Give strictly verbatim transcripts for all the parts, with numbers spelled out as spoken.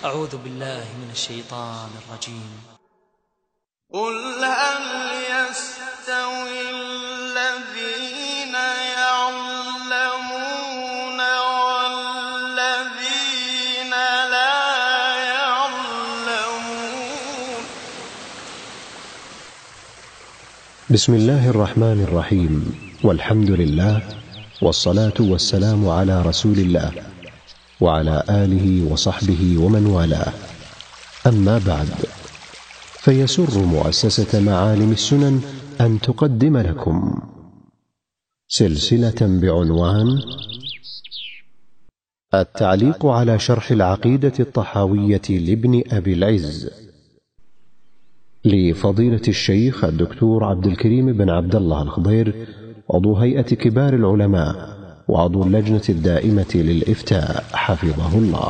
أعوذ بالله من الشيطان الرجيم. قل هل يستوي الذين يعلمون والذين لا يعلمون. بسم الله الرحمن الرحيم، والحمد لله، والصلاة والسلام على رسول الله وعلى آله وصحبه ومن والاه. أما بعد، فيسر مؤسسة معالم السنن أن تقدم لكم سلسلة بعنوان التعليق على شرح العقيدة الطحاوية لابن أبي العز لفضيلة الشيخ الدكتور عبد الكريم بن عبد الله الخضير، عضو هيئة كبار العلماء وعضو اللجنة الدائمة للإفتاء، حفظه الله.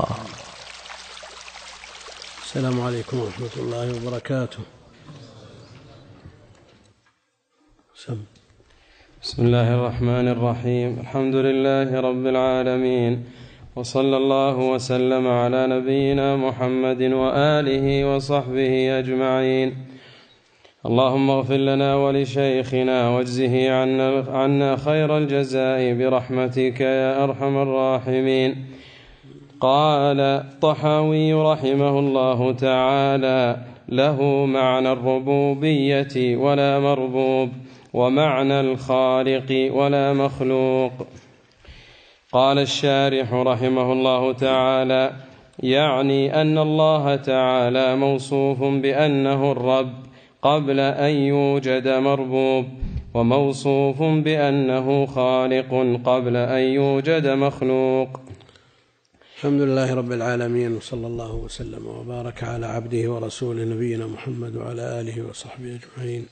السلام عليكم ورحمة الله وبركاته. سم. بسم الله الرحمن الرحيم. الحمد لله رب العالمين، وصلى الله وسلم على نبينا محمد وآله وصحبه أجمعين. اللهم اغفر لنا ولشيخنا واجزه عنا, عنا خير الجزاء برحمتك يا أرحم الراحمين. قال الطحاوي رحمه الله تعالى: له معنى الربوبية ولا مربوب، ومعنى الخالق ولا مخلوق. قال الشارح رحمه الله تعالى: يعني أن الله تعالى موصوف بأنه الرب قبل أن يوجد مربوب، وموصوف بأنه خالق قبل أن يوجد مخلوق. الحمد لله رب العالمين، وصلى الله وسلم وبارك على عبده ورسوله نبينا محمد وعلى آله وصحبه أجمعين.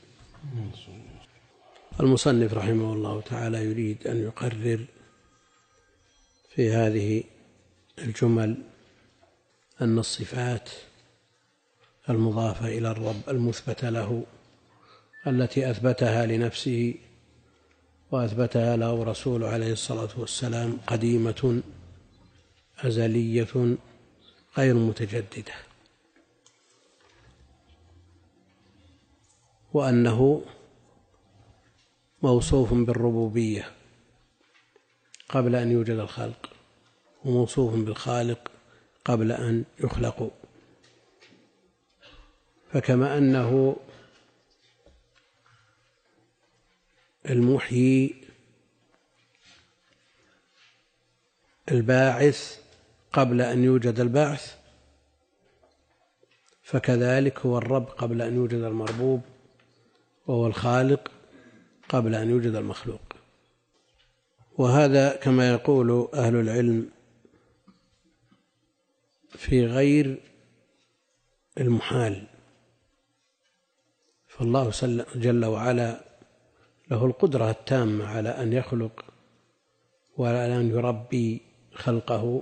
المصنف رحمه الله تعالى يريد أن يقرر في هذه الجمل أن الصفات المضافة إلى الرب المثبتة له التي أثبتها لنفسه وأثبتها له رسوله عليه الصلاة والسلام قديمة أزلية غير متجددة، وأنه موصوف بالربوبية قبل أن يوجد الخلق، وموصوف بالخالق قبل أن يخلقوا. فكما أنه المحيي الباعث قبل أن يوجد البعث، فكذلك هو الرب قبل أن يوجد المربوب، وهو الخالق قبل أن يوجد المخلوق. وهذا كما يقول أهل العلم في غير المحال، فالله جل وعلا له القدرة التامة على أن يخلق وعلى أن يربي خلقه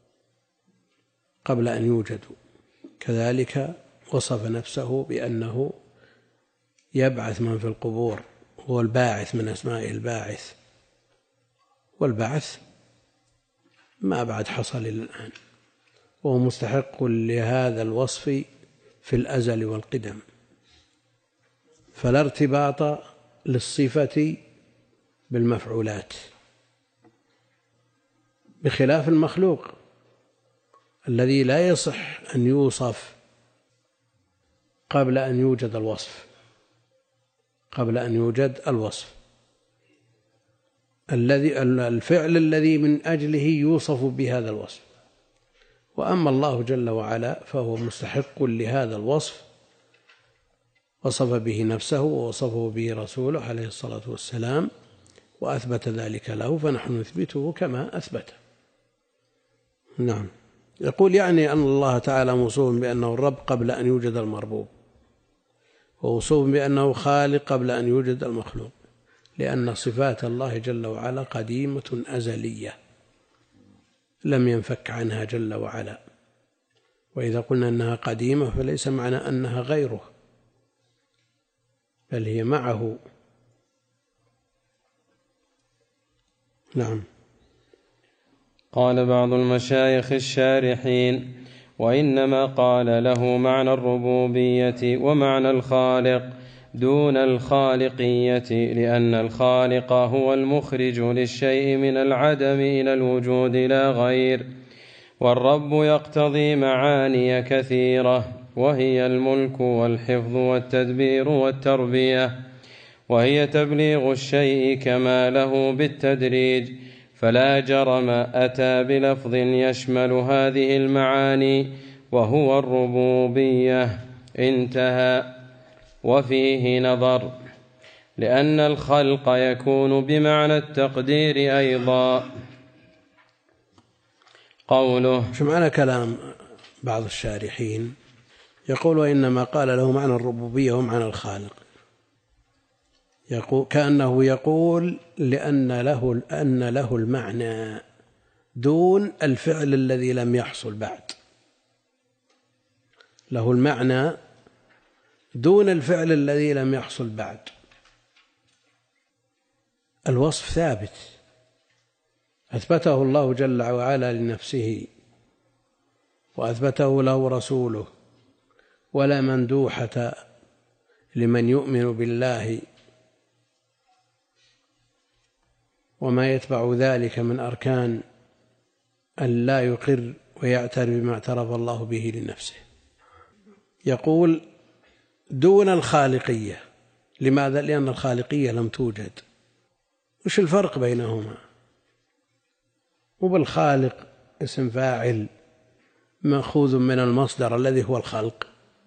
قبل أن يوجدوا. كذلك وصف نفسه بأنه يبعث من في القبور، هو الباعث من أسمائه الباعث، والبعث ما بعد حصل إلى الآن، وهو مستحق لهذا الوصف في الأزل والقدم. فلا ارتباط للصفة بالمفعولات، بخلاف المخلوق الذي لا يصح أن يوصف قبل أن يوجد الوصف قبل أن يوجد الوصف الذي الفعل الذي من أجله يوصف بهذا الوصف. وأما الله جل وعلا فهو مستحق لهذا الوصف، وصف به نفسه ووصفه به رسوله عليه الصلاة والسلام، وأثبت ذلك له، فنحن نثبته كما أثبته. نعم. يقول يعني أن الله تعالى موصوف بأنه الرب قبل أن يوجد المربوب، ووصوف بأنه خالق قبل أن يوجد المخلوق، لأن صفات الله جل وعلا قديمة أزلية لم ينفك عنها جل وعلا. وإذا قلنا أنها قديمة فليس معنى أنها غيره، بل هي معه. نعم. قال بعض المشايخ الشارحين: وإنما قال له معنى الربوبية ومعنى الخالق دون الخالقية، لأن الخالق هو المخرج للشيء من العدم إلى الوجود لا غير، والرب يقتضي معاني كثيرة، وهي الملك والحفظ والتدبير والتربية، وهي تبليغ الشيء كماله بالتدريج، فلا جرم أتى بلفظ يشمل هذه المعاني وهو الربوبية. انتهى. وفيه نظر، لأن الخلق يكون بمعنى التقدير أيضا. قوله شو معنى كلام بعض الشارحين؟ يقول وإنما قال له معنى الربوبية ومعنى الخالق، يقول كأنه يقول لأن له, أن له المعنى دون الفعل الذي لم يحصل بعد، له المعنى دون الفعل الذي لم يحصل بعد. الوصف ثابت أثبته الله جل وعلا لنفسه وأثبته له رسوله، ولا مندوحة لمن يؤمن بالله وما يتبع ذلك من أركان أن لا يقر ويعترف بما اعترف الله به لنفسه. يقول دون الخالقية. لماذا؟ لأن الخالقية لم توجد. وش الفرق بينهما؟ وبالخالق اسم فاعل مأخوذ من المصدر الذي هو الخلق،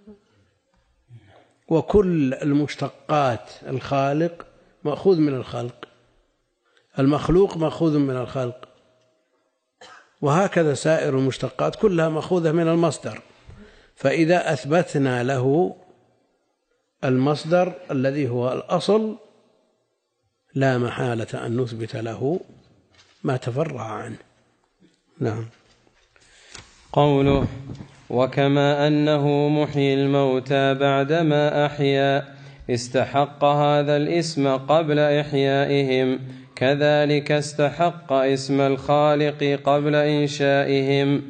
وكل المشتقات الخالق مأخوذ من الخلق، المخلوق مأخوذ من الخلق، وهكذا سائر المشتقات كلها مأخوذة من المصدر. فإذا أثبتنا له المصدر الذي هو الأصل لا محالة أن نثبت له ما تفرع عنه. نعم. قوله وكما أنه محيي الموتى بعدما أحيا استحق هذا الاسم قبل إحيائهم، كذلك استحق اسم الخالق قبل إنشائهم،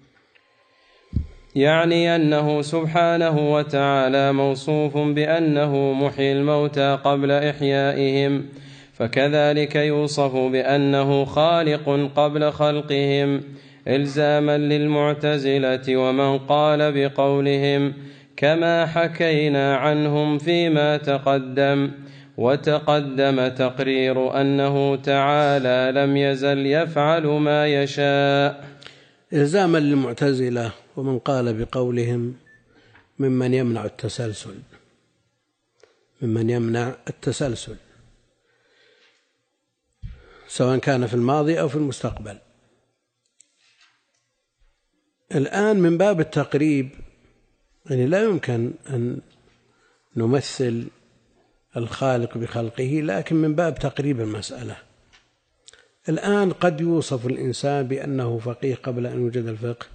يعني أنه سبحانه وتعالى موصوف بأنه محيي الموتى قبل إحيائهم، فكذلك يوصف بأنه خالق قبل خلقهم، إلزاما للمعتزلة ومن قال بقولهم كما حكينا عنهم فيما تقدم. وتقدم تقرير أنه تعالى لم يزل يفعل ما يشاء. إلزاما للمعتزلة ومن قال بقولهم ممن يمنع التسلسل ممن يمنع التسلسل سواء كان في الماضي أو في المستقبل. الآن من باب التقريب، يعني لا يمكن أن نمثل الخالق بخلقه، لكن من باب تقريب المسألة. الآن قد يوصف الإنسان بأنه فقيه قبل أن يوجد الفقه،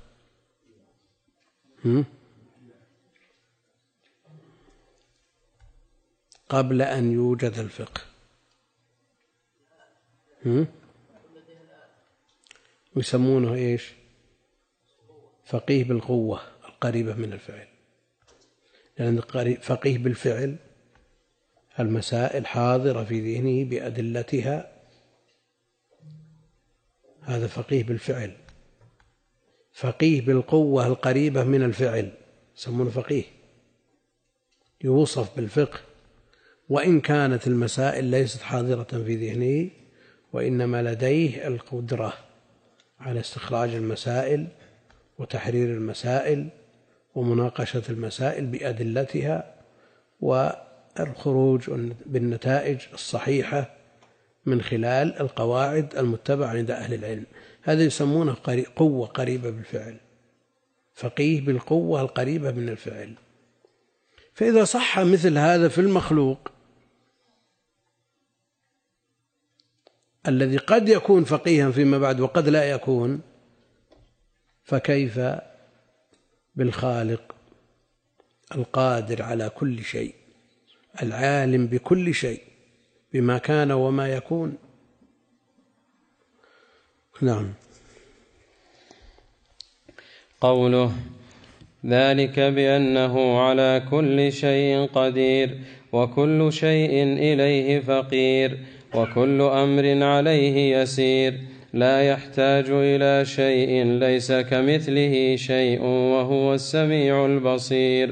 قبل أن يوجد الفقه، ويسمونه إيش؟ فقيه بالقوة القريبة من الفعل، لأن فقيه بالفعل المسائل حاضرة في ذهنه بأدلتها، هذا فقيه بالفعل. فقيه بالقوة القريبة من الفعل يسمونه فقيه، يوصف بالفقه وإن كانت المسائل ليست حاضرة في ذهنه، وإنما لديه القدرة على استخراج المسائل وتحرير المسائل ومناقشة المسائل بأدلتها والخروج بالنتائج الصحيحة من خلال القواعد المتبعة عند أهل العلم. هذا يسمونه قوة قريبة بالفعل، فقيه بالقوة القريبة من الفعل. فإذا صح مثل هذا في المخلوق الذي قد يكون فقيها فيما بعد وقد لا يكون، فكيف بالخالق القادر على كل شيء العالم بكل شيء بما كان وما يكون؟ نعم. قوله ذلك بأنه على كل شيء قدير، وكل شيء إليه فقير، وكل أمر عليه يسير، لا يحتاج إلى شيء ليس كمثله شيء وهو السميع البصير.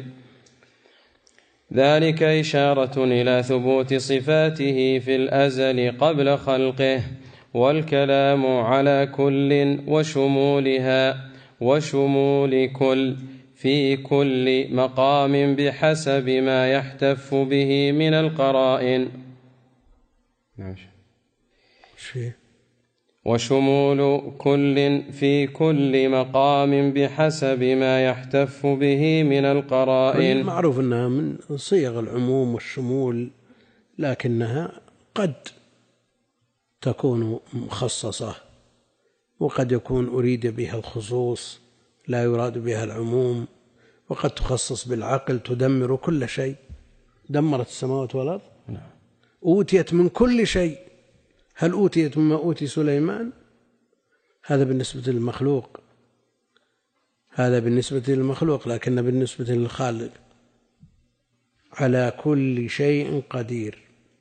ذلك إشارة إلى ثبوت صفاته في الأزل قبل خلقه، والكلام على كل وشمولها وشمول كل في كل مقام بحسب ما يحتف به من القرائن. وشمول كل في كل مقام بحسب ما يحتف به من القرائن. معروف أنها من صيغ العموم والشمول، لكنها قد تكون مخصصة، وقد يكون أريد بها الخصوص لا يراد بها العموم، وقد تخصص بالعقل تدمر كل شيء. دمرت السماوات والأرض، أوتيت من كل شيء. هل أوتيت مما أوتي سليمان؟ هذا بالنسبة للمخلوق، هذا بالنسبة للمخلوق، لكن بالنسبة للخالق على كل شيء قدير.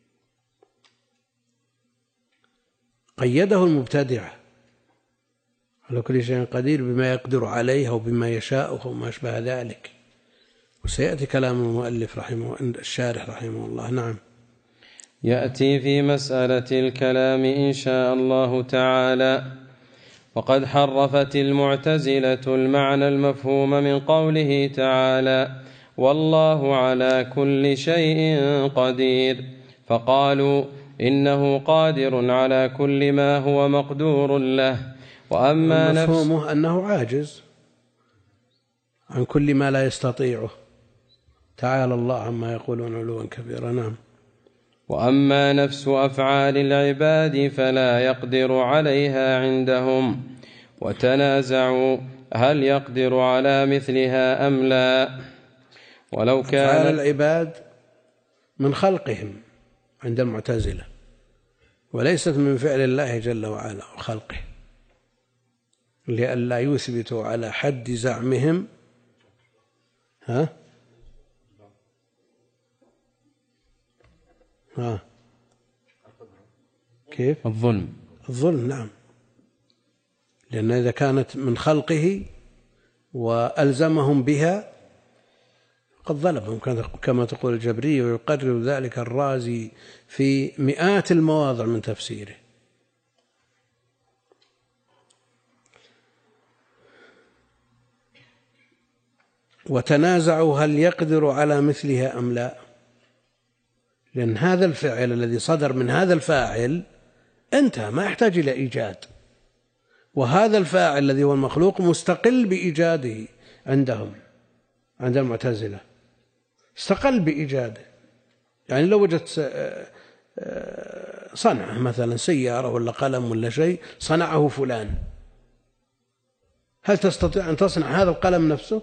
قيده المبتدعة على كل شيء قدير بما يقدر عليه أو بما يشاء أو ما أشبه ذلك، وسيأتي كلام المؤلف رحمه الشارح رحمه الله. نعم. يأتي في مسألة الكلام إن شاء الله تعالى. وقد حرفت المعتزلة المعنى المفهوم من قوله تعالى: والله على كل شيء قدير، فقالوا إنه قادر على كل ما هو مقدور له. وأما مفهومه نفس أنه عاجز عن كل ما لا يستطيعه، تعالى الله عما يقولون علوا كبيرا. نعم. وأما نفس أفعال العباد فلا يقدر عليها عندهم، وتنازعوا هل يقدر على مثلها أم لا. ولو كان أفعال العباد من خلقهم عند المعتزلة، وليست من فعل الله جل وعلا وخلقه، لئلا يثبتوا على حد زعمهم ها ها كيف الظلم الظلم. نعم، لأن إذا كانت من خلقه وألزمهم بها قد ظلمهم، كما تقول الجبرية، ويقرر ذلك الرازي في مئات المواضع من تفسيره. وتنازعوا هل يقدر على مثلها أم لا، لأن هذا الفعل الذي صدر من هذا الفاعل انتهى، ما يحتاج إلى إيجاد، وهذا الفاعل الذي هو المخلوق مستقل بإيجاده عندهم، عند المعتزلة استقل بإيجاده. يعني لو وجدت صنعه مثلا سيارة ولا قلم ولا شيء صنعه فلان، هل تستطيع أن تصنع هذا القلم نفسه؟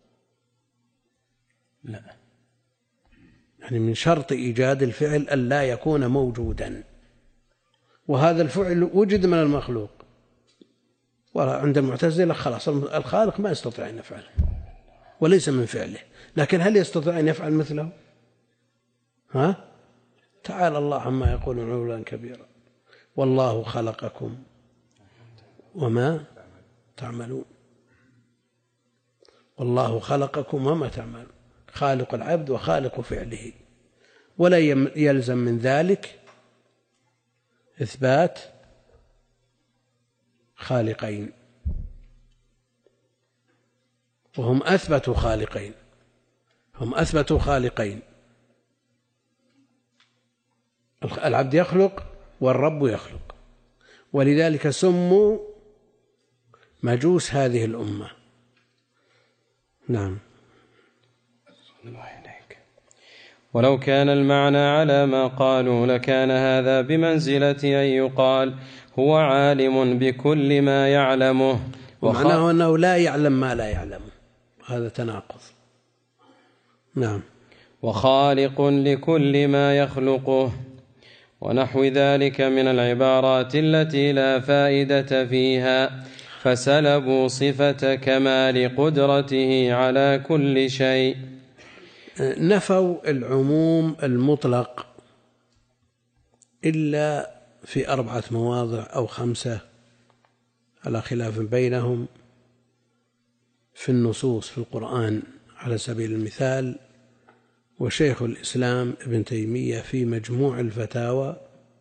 لا. يعني من شرط إيجاد الفعل ألا يكون موجودا، وهذا الفعل وجد من المخلوق. وعند المعتزلة خلاص الخالق ما يستطيع أن يفعله وليس من فعله، لكن هل يستطيع أن يفعل مثله؟ ها؟ تعالى الله عما يقولون علوا كبيرا. والله خلقكم وما تعملون، والله خلقكم وما تعملون، خالق العبد وخالق فعله، ولا يلزم من ذلك إثبات خالقين، وهم أثبتوا خالقين، هم أثبتوا خالقين، العبد يخلق والرب يخلق، ولذلك سموا مجوس هذه الأمة. نعم. ولو كان المعنى على ما قالوا لكان هذا بمنزلة أن يقال هو عالم بكل ما يعلمه، ومعناه أنه لا يعلم ما لا يعلمه، هذا تناقض. نعم. وخالق لكل ما يخلقه، ونحو ذلك من العبارات التي لا فائدة فيها. فسلبوا صفة كمال قدرته على كل شيء. نفوا العموم المطلق إلا في أربعة مواضع أو خمسة على خلاف بينهم في النصوص في القرآن على سبيل المثال. وشيخ الإسلام ابن تيمية في مجموع الفتاوى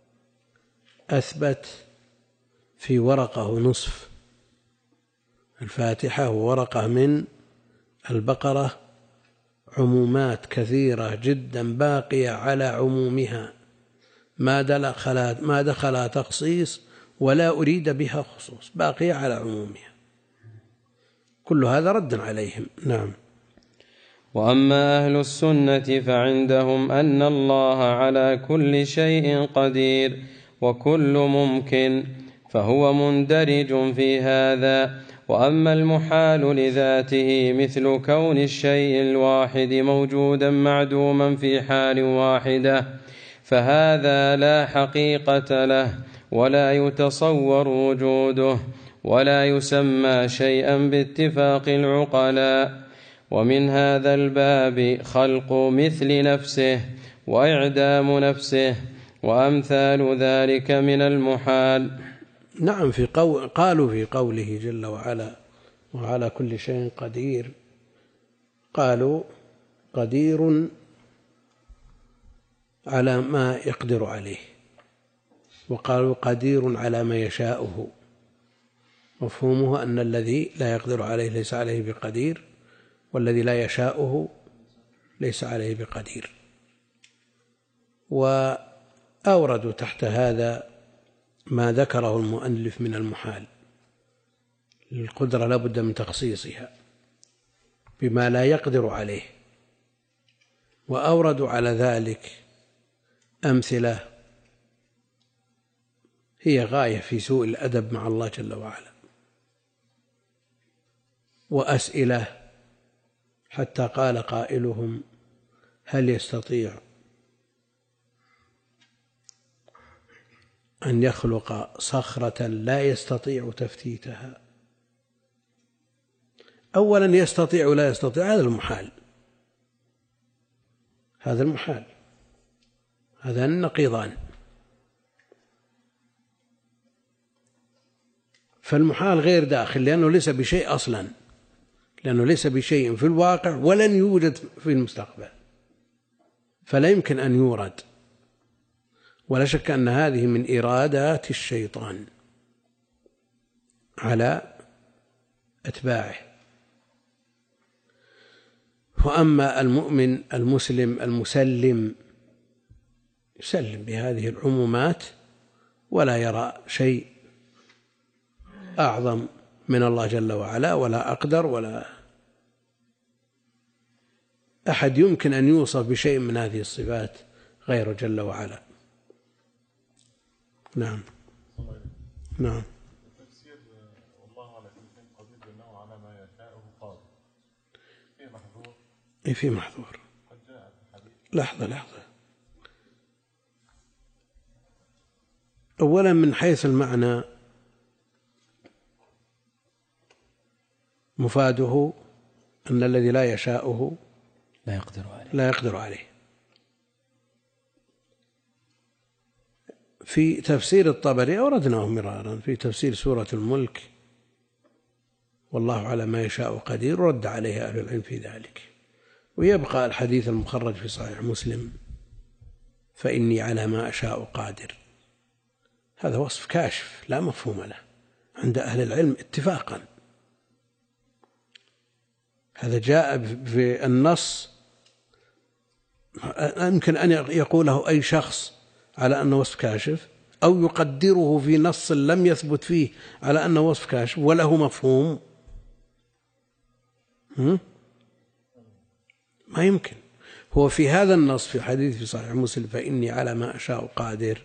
أثبت في ورقة نصف الفاتحة وورقة من البقرة عمومات كثيرة جدا باقية على عمومها، ما دخل ما دخل تخصيص ولا أريد بها خصوص، باقية على عمومها. كل هذا رد عليهم. نعم. وأما أهل السنة فعندهم أن الله على كل شيء قدير وكل ممكن، فهو مندرج في هذا. وأما المحال لذاته مثل كون الشيء الواحد موجودا معدوما في حال واحدة، فهذا لا حقيقة له ولا يتصور وجوده ولا يسمى شيئا باتفاق العقلاء. ومن هذا الباب خلق مثل نفسه وإعدام نفسه وأمثال ذلك من المحال. نعم. في قول قالوا في قوله جل وعلا وعلى كل شيء قدير، قالوا قدير على ما يقدر عليه، وقالوا قدير على ما يشاؤه. مفهومه أن الذي لا يقدر عليه ليس عليه بقدير، والذي لا يشاؤه ليس عليه بقدير. وأوردوا تحت هذا ما ذكره المؤلف من المحال. القدرة لا بد من تخصيصها بما لا يقدر عليه، وأوردوا على ذلك أمثلة هي غاية في سوء الأدب مع الله جل وعلا، وأسئلة حتى قال قائلهم هل يستطيع أن يخلق صخرة لا يستطيع تفتيتها؟ أولا يستطيع ولا يستطيع، هذا المحال، هذا المحال، هذا النقيضان. فالمحال غير داخل لأنه ليس بشيء أصلا، لأنه ليس بشيء في الواقع ولن يوجد في المستقبل، فلا يمكن أن يورد. ولا شك أن هذه من إرادات الشيطان على أتباعه. وأما المؤمن المسلم المسلم يسلم بهذه العمومات ولا يرى شيء أعظم من الله جل وعلا، ولا أقدر ولا أحد يمكن أن يوصف بشيء من هذه الصفات غيره جل وعلا. نعم. نعم. تفسير والله على كل شيء قدير بأنه على ما يشاءه قادر، في محظور؟ إيه في محظور. قد جاء في الحديث. لحظة لحظة. أولا من حيث المعنى مفاده أن الذي لا يشاءه لا يقدر عليه لا يقدر عليه. في تفسير الطبري أوردناه مرارا في تفسير سورة الملك والله على ما يشاء قدير، رد عليه أهل العلم في ذلك. ويبقى الحديث المخرج في صحيح مسلم فإني على ما أشاء قادر، هذا وصف كاشف لا مفهوم له عند أهل العلم اتفاقا. هذا جاء في النص، يمكن أن يقوله أي شخص على أنه وصف كاشف، أو يقدره في نص لم يثبت فيه على أنه وصف كاشف وله مفهوم. ما يمكن. هو في هذا النص في حديث في صحيح مسلم فإني على ما أشاء قادر،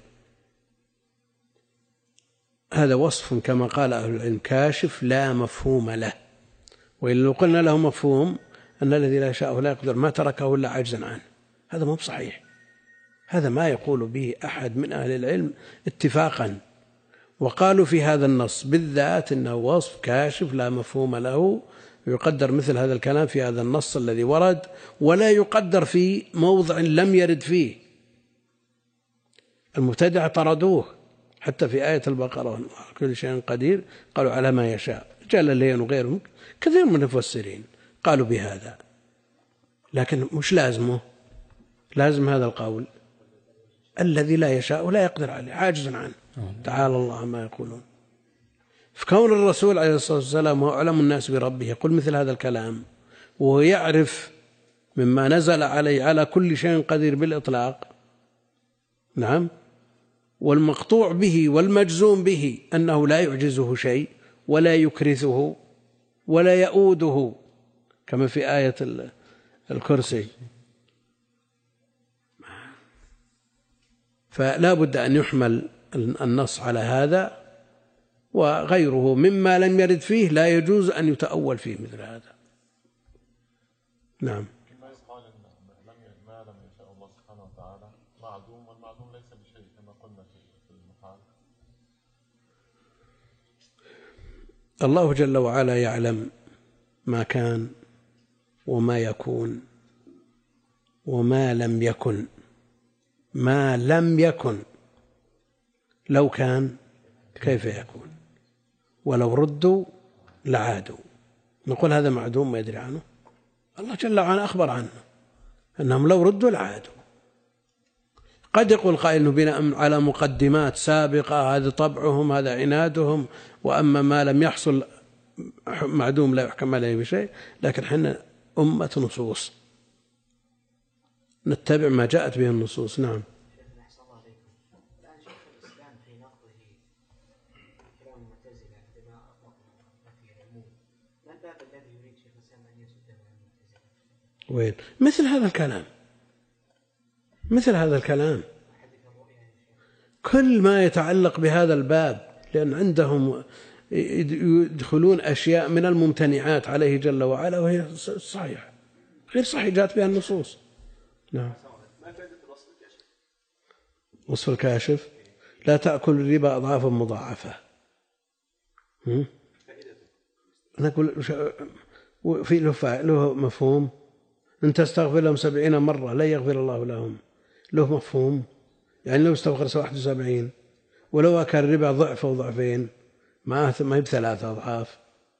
هذا وصف كما قال أهل العلم كاشف لا مفهوم له. وإن لو قلنا له مفهوم أن الذي لا يشاءه لا يقدر ما تركه إلا عجزا عنه، هذا مو بصحيح. هذا ما يقول به أحد من أهل العلم اتفاقا، وقالوا في هذا النص بالذات إنه وصف كاشف لا مفهوم له، يقدر مثل هذا الكلام في هذا النص الذي ورد، ولا يقدر في موضع لم يرد فيه. المبتدعة طردوه حتى في آية البقرة كل شيء قدير، قالوا على ما يشاء، جل الليل وغيرهم كثير من المفسرين قالوا بهذا، لكن مش لازمه، لازم هذا القول الذي لا يشاء ولا يقدر عليه، عاجز عنه، تعالى الله ما يقولون. فكون الرسول عليه الصلاة والسلام هو أعلم الناس بربه يقول مثل هذا الكلام، وهو يعرف مما نزل عليه على كل شيء قدير بالإطلاق، نعم، والمقطوع به والمجزوم به أنه لا يعجزه شيء ولا يكرثه ولا يؤوده كما في آية الكرسي. فلا بد أن يحمل النص على هذا، وغيره مما لم يرد فيه لا يجوز أن يتأول فيه مثل هذا. نعم. كما يقال إن ما لم يشاء الله سبحانه وتعالى معدوم، والمعدوم ليس بشيء كما قلنا في المحال. الله جل وعلا يعلم ما كان وما يكون وما لم يكن. ما لم يكن لو كان كيف يكون، ولو ردوا لعادوا. نقول هذا معدوم ما يدري عنه، الله جل وعلا أخبر عنه أنهم لو ردوا لعادوا. قد يقول قائل أنه بناء على مقدمات سابقة، هذا طبعهم هذا عنادهم، وأما ما لم يحصل معدوم لا يحكم عليه بشيء. لكن حنا أمة نصوص نتبع ما جاءت به النصوص. نعم. وين مثل هذا الكلام، مثل هذا الكلام كل ما يتعلق بهذا الباب، لأن عندهم يدخلون أشياء من الممتنعات عليه جل وعلا وهي صحيحة غير صحيح جاءت بها النصوص. نعم. وصف الكاشف لا تأكل الربا أضعافا مضاعفة. نقول في له مفهوم، إن تستغفر لهم سبعين مرة لا يغفر الله لهم، له مفهوم، يعني لو استغفر واحد وسبعين ولو أكل الربا ضعف أو ضعفين ما ما هي بثلاثة أضعاف.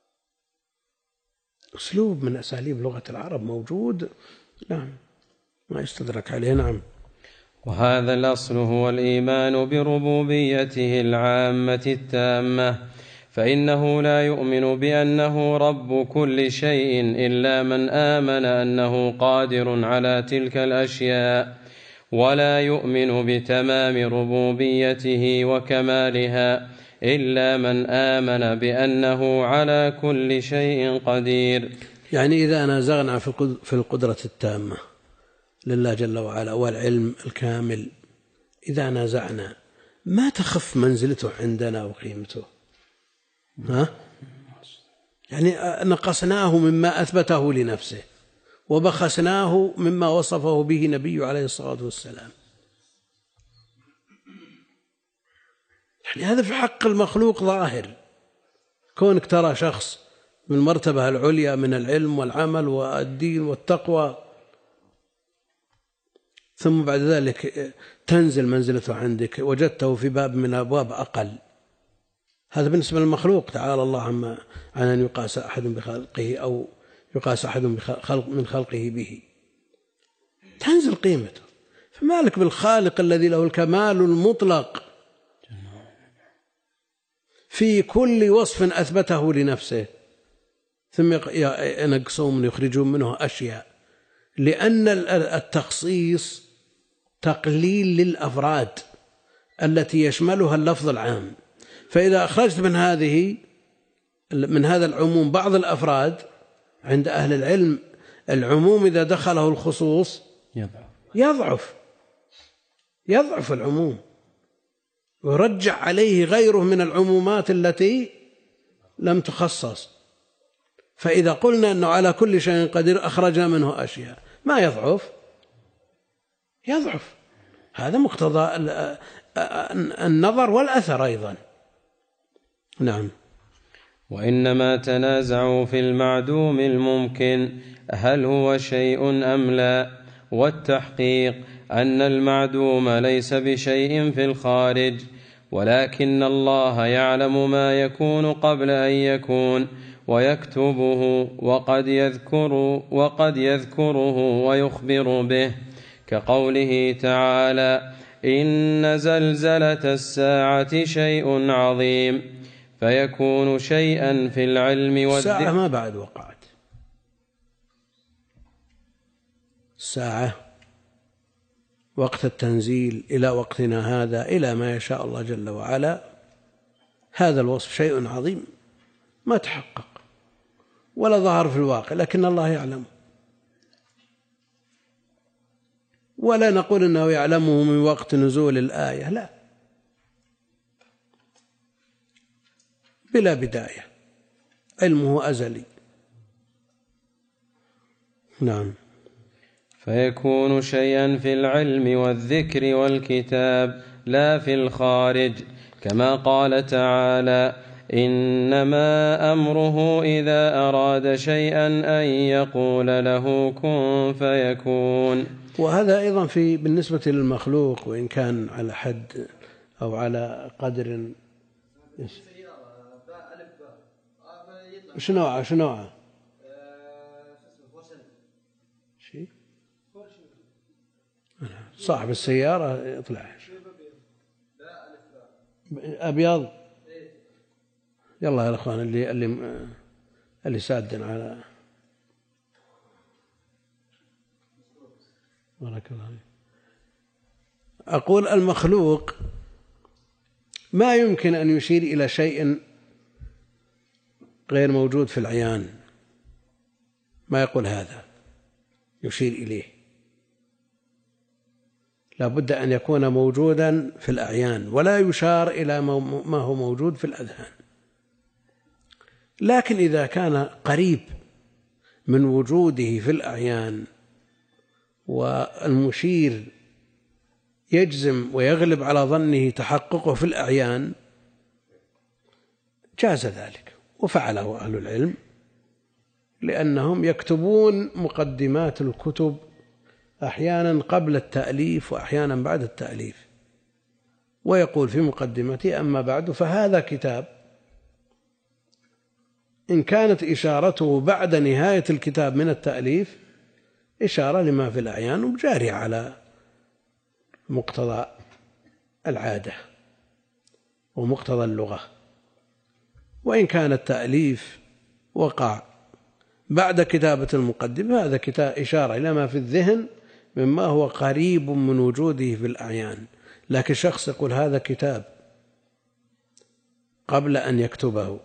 أسلوب من أساليب لغة العرب موجود، نعم، ما يستدرك عليه. نعم. وهذا الأصل هو الإيمان بربوبيته العامة التامة، فإنه لا يؤمن بأنه رب كل شيء إلا من آمن أنه قادر على تلك الأشياء، ولا يؤمن بتمام ربوبيته وكمالها إلا من آمن بأنه على كل شيء قدير. يعني إذا نازعنا في القدرة التامة لله جل وعلا والعلم الكامل، إذا نازعنا ما تخف منزلته عندنا وقيمته، ها؟ يعني نقصناه مما أثبته لنفسه وبخسناه مما وصفه به نبيه عليه الصلاة والسلام. يعني هذا في حق المخلوق ظاهر، كونك ترى شخص من المرتبة العليا من العلم والعمل والدين والتقوى، ثم بعد ذلك تنزل منزلته عندك وجدته في باب من أبواب أقل، هذا بالنسبة للمخلوق تعالى الله عما عن أن يقاس أحد بخلقه أو يقاس أحد من خلقه به، تنزل قيمته. فمالك بالخالق الذي له الكمال المطلق في كل وصف أثبته لنفسه، ثم ينقصون يخرجون منه أشياء، لأن التخصيص تقليل للأفراد التي يشملها اللفظ العام، فإذا أخرجت من هذه من هذا العموم بعض الأفراد، عند أهل العلم العموم إذا دخله الخصوص يضعف يضعف العموم ويرجع عليه غيره من العمومات التي لم تخصص. فإذا قلنا أنه على كل شيء قدير أخرجنا منه أشياء ما يضعف يضعف. هذا مقتضى النظر والأثر أيضا، نعم. وإنما تنازعوا في المعدوم الممكن هل هو شيء أم لا، والتحقيق أن المعدوم ليس بشيء في الخارج، ولكن الله يعلم ما يكون قبل أن يكون ويكتبه، وقد يذكر وقد يذكره ويخبر به، كقوله تعالى: إن زلزلة الساعة شيء عظيم، فيكون شيئا في العلم والذكر. الساعة ما بعد وقعت، الساعة وقت التنزيل إلى وقتنا هذا إلى ما يشاء الله جل وعلا، هذا الوصف شيء عظيم ما تحقق ولا ظهر في الواقع، لكن الله يعلم، ولا نقول إنه يعلمه من وقت نزول الآية، لا، بلا بداية، علمه أزلي. نعم. فيكون شيئا في العلم والذكر والكتاب لا في الخارج، كما قال تعالى: إنما أمره إذا أراد شيئا أن يقول له كن فيكون. وهذا أيضا في بالنسبة للمخلوق، وإن كان على حد أو على قدر. شنو نوعه شنو نوعه شيء صاحب السيارة يطلع أبيض. يلا يا أخوان اللي اللي اللي سادن على بارك الله. أقول المخلوق ما يمكن أن يشير إلى شيء غير موجود في العيان، ما يقول هذا يشير إليه، لا بد أن يكون موجودا في الأعيان، ولا يشار إلى ما هو موجود في الأذهان. لكن إذا كان قريب من وجوده في الأعيان والمشير يجزم ويغلب على ظنه تحققه في الأعيان جاز ذلك، وفعله أهل العلم، لأنهم يكتبون مقدمات الكتب أحيانا قبل التأليف وأحيانا بعد التأليف، ويقول في مقدمته: أما بعد فهذا كتاب. إن كانت إشارته بعد نهاية الكتاب من التأليف إشارة لما في الأعيان وجارية على مقتضى العادة ومقتضى اللغة. وإن كان التأليف وقع بعد كتابة المقدمة هذا كتاب إشارة إلى ما في الذهن مما هو قريب من وجوده في الأعيان. لكن شخص يقول هذا كتاب قبل أن يكتبه،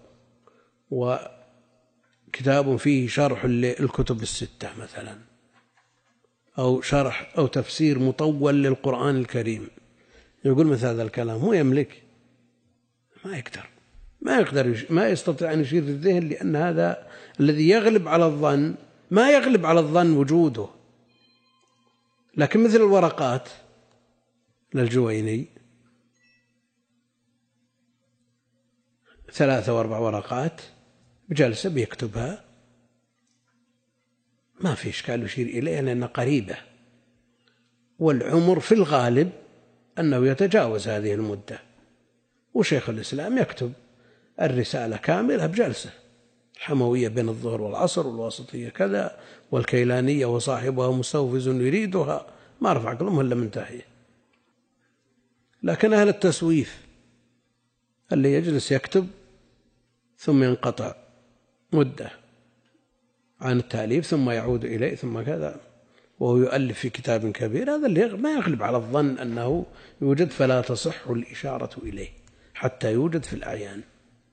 وكتاب فيه شرح للكتب الستة مثلا، أو شرح أو تفسير مطول للقرآن الكريم، يقول مثل هذا الكلام هو يملك ما يقدر ما يقدر ما يستطيع أن يشير في الذهن، لأن هذا الذي يغلب على الظن ما يغلب على الظن وجوده. لكن مثل الورقات للجويني ثلاثة وأربع ورقات بجلسة بيكتبها ما في إشكال يشير إليها لأنها قريبة، والعمر في الغالب أنه يتجاوز هذه المدة. وشيخ الإسلام يكتب الرسالة كاملة بجلسة، الحموية بين الظهر والعصر، والواسطية كذا، والكيلانية وصاحبها مستوفز يريدها، ما رفع كلهم إلا منتهية. لكن أهل التسويف اللي يجلس يكتب ثم ينقطع مدة عن التأليف ثم يعود إليه ثم كذا وهو يؤلف في كتاب كبير، هذا اللي ما يغلب على الظن أنه يوجد، فلا تصح الإشارة إليه حتى يوجد في الأعيان.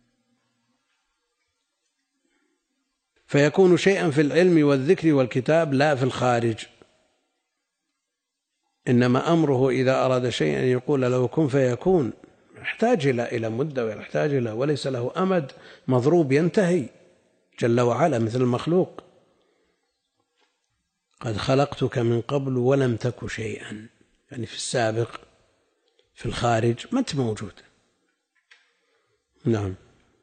فيكون شيئا في العلم والذكر والكتاب لا في الخارج، إنما أمره إذا أراد شيئا أن يقول له كن فيكون، يحتاج إلى مدة ويحتاج إلى وليس له أمد مضروب ينتهي جل وعلا مثل المخلوق. قد خلقتك من قبل ولم تك شيئا، يعني في السابق في الخارج ما أنت موجود. نعم.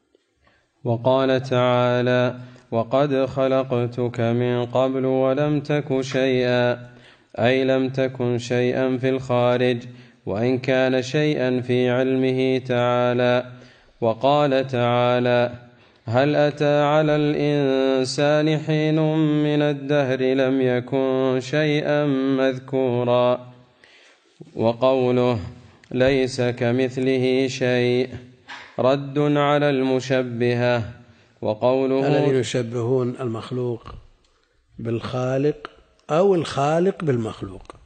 وقال تعالى: وقد خلقتك من قبل ولم تك شيئا، أي لم تكن شيئا في الخارج، وإن كان شيئا في علمه تعالى. وقال تعالى: هل أتى على الإنسان حين من الدهر لم يكن شيئا مذكورا. وقوله: ليس كمثله شيء، رد على المشبهة. وقوله: الذين يشبهون المخلوق بالخالق أو الخالق بالمخلوق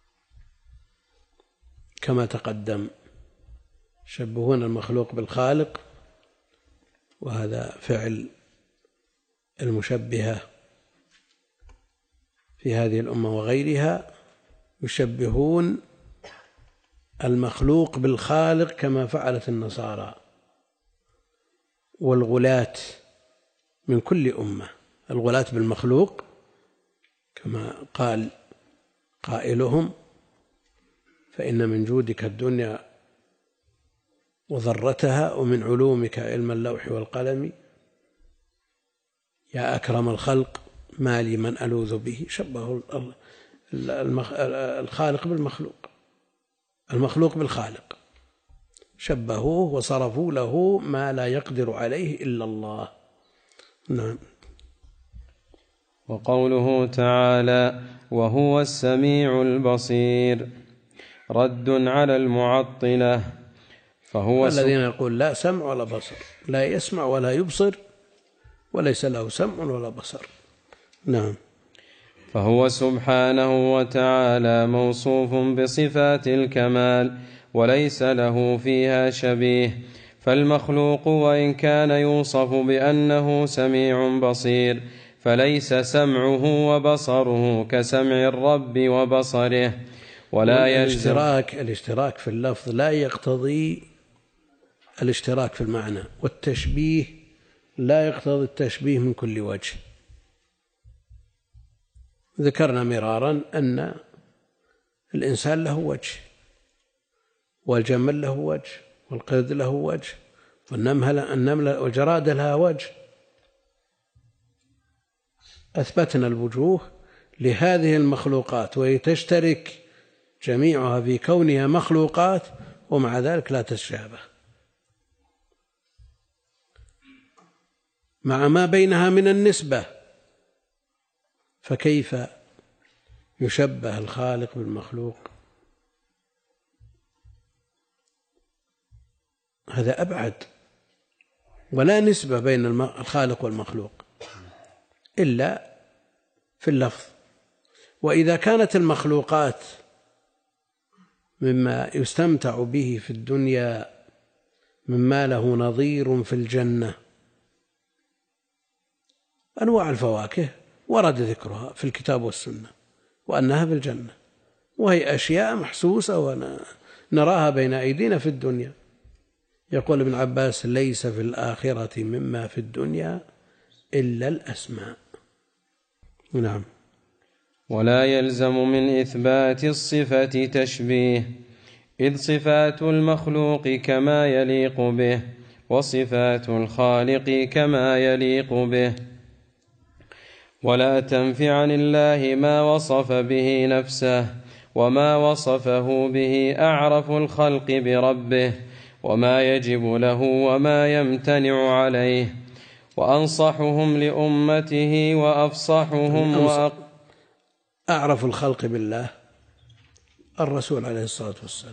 كما تقدم، يشبهون المخلوق بالخالق، وهذا فعل المشبهة في هذه الأمة وغيرها، يشبهون المخلوق بالخالق كما فعلت النصارى والغلاة من كل أمة. الغلاة بالمخلوق كما قال قائلهم: فإن من جودك الدنيا وضرتها، ومن علومك علم اللوح والقلم، يا أكرم الخلق ما لي من ألوذ به. شبه الخالق بالمخلوق، المخلوق بالخالق، شبهوه وصرفوا له ما لا يقدر عليه إلا الله. نعم. وقوله تعالى: وهو السميع البصير، رد على المعطلة. فهو الذين يقول لا سمع ولا بصر، لا يسمع ولا يبصر وليس له سمع ولا بصر. نعم. فهو سبحانه وتعالى موصوف بصفات الكمال وليس له فيها شبيه، فالمخلوق وإن كان يوصف بأنه سميع بصير فليس سمعه وبصره كسمع الرب وبصره. ولا يلزم الاشتراك الاشتراك في اللفظ لا يقتضي الاشتراك في المعنى، والتشبيه لا يقتضي التشبيه من كل وجه. ذكرنا مرارا أن الإنسان له وجه، والجمل له وجه، والقرد له وجه، والنملة النملة والجراد لها وجه. أثبتنا الوجوه لهذه المخلوقات، وهي تشترك جميعها في كونها مخلوقات، ومع ذلك لا تتشابه مع ما بينها من النسبة. فكيف يشبه الخالق بالمخلوق؟ هذا أبعد. ولا نسبة بين الخالق والمخلوق إلا في اللفظ. وإذا كانت المخلوقات مما يستمتع به في الدنيا مما له نظير في الجنة، أنواع الفواكه ورد ذكرها في الكتاب والسنة وأنها في الجنة، وهي أشياء محسوسة ونراها بين أيدينا في الدنيا. يقول ابن عباس: ليس في الآخرة مما في الدنيا إلا الأسماء. نعم. ولا يلزم من إثبات الصفة تشبيه، إذ صفات المخلوق كما يليق به، وصفات الخالق كما يليق به. ولا تنفي عن الله ما وصف به نفسه، وما وصفه به أعرف الخلق بربه، وما يجب له وما يمتنع عليه، وأنصحهم لأمته وأفصحهم وأق... أعرف الخلق بالله الرسول عليه الصلاة والسلام،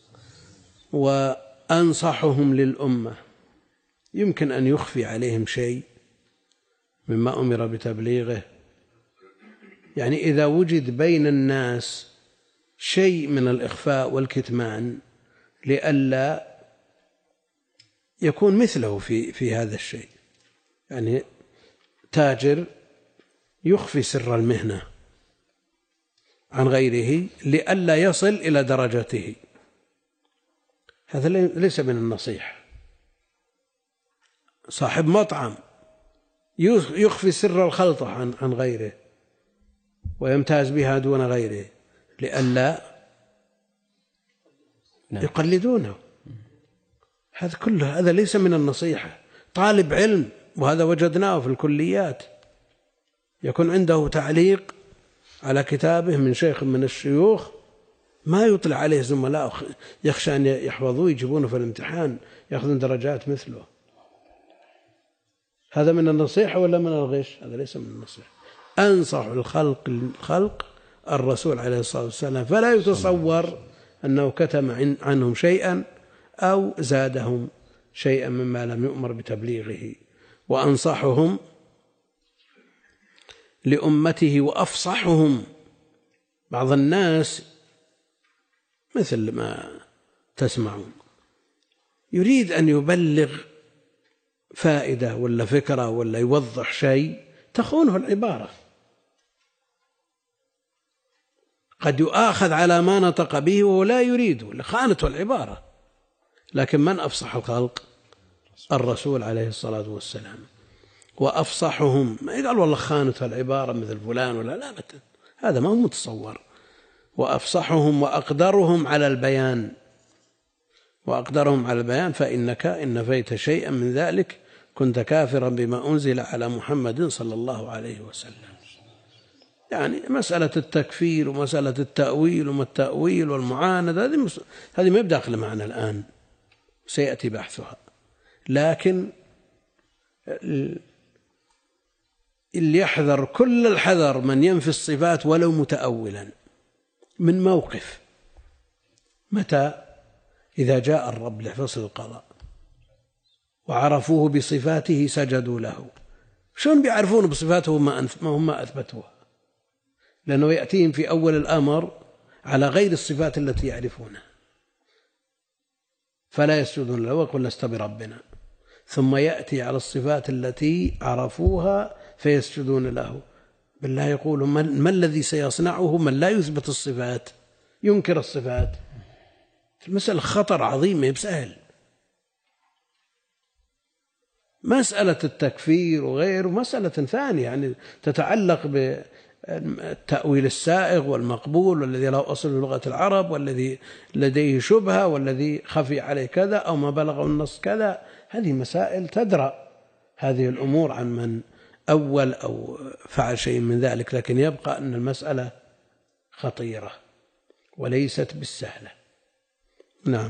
وأنصحهم للأمة. يمكن أن يخفي عليهم شيء مما أمر بتبليغه، يعني إذا وجد بين الناس شيء من الإخفاء والكتمان لئلا يكون مثله في في هذا الشيء، يعني تاجر يخفي سر المهنة عن غيره لئلا يصل إلى درجته، هذا ليس من النصيحة. صاحب مطعم يخفي سر الخلطة عن عن غيره ويمتاز بها دون غيره لئلا يقلدونه، هذا كله هذا ليس من النصيحة. طالب علم، وهذا وجدناه في الكليات، يكون عنده تعليق على كتابه من شيخ من الشيوخ ما يطلع عليه زملاء يخشى أن يحفظوه يجيبونه في الامتحان يأخذون درجات مثله. هذا من النصيحة ولا من الغش؟ هذا ليس من النصيحة. أنصح الخلق الخلق الرسول عليه الصلاة والسلام، فلا يتصور أنه كتم عنهم شيئا أو زادهم شيئا مما لم يؤمر بتبليغه. وأنصحهم لأمته وأفصحهم. بعض الناس مثل ما تسمعون يريد أن يبلغ فائدة ولا فكرة ولا يوضح شيء تخونه العبارة، قد يؤاخذ على ما نطق به وهو لا يريد، خانته العبارة. لكن من أفصح الخلق؟ الرسول عليه الصلاة والسلام. وأفصحهم ما يقال والله خانته العبارة مثل فلان ولا لا، أبدا، هذا ما هو متصور. وأفصحهم وأقدرهم على البيان وأقدرهم على البيان فإنك إن نفيت شيئا من ذلك كنت كافرا بما أنزل على محمد صلى الله عليه وسلم. يعني مسألة التكفير ومسألة التأويل وما التأويل والمعاندة هذه هذه ما بداخل معنا الآن، سيأتي بحثها. لكن اللي يحذر كل الحذر من ينفي الصفات ولو متأولا من موقف. متى؟ إذا جاء الرب لفصل القضاء وعرفوه بصفاته سجدوا له. شلون بيعرفون بصفاته ما هم ما أثبتوها؟ لأنه يأتيهم في أول الأمر على غير الصفات التي يعرفونها، فلا يسجدون له ويقول لست بربنا، ثم يأتي على الصفات التي عرفوها فيسجدون له. بالله يقول ما الذي سيصنعه من لا يثبت الصفات ينكر الصفات؟ المسألة خطر عظيم بسهل. مسألة التكفير وغيره مسألة ثانية يعني تتعلق بالتأويل السائغ والمقبول والذي له أصل لغة العرب والذي لديه شبهة والذي خفي عليه كذا أو ما بلغه النص كذا. هذه مسائل تدرأ هذه الأمور عن من أول أو فعل شيء من ذلك، لكن يبقى أن المسألة خطيرة وليست بالسهلة. نعم.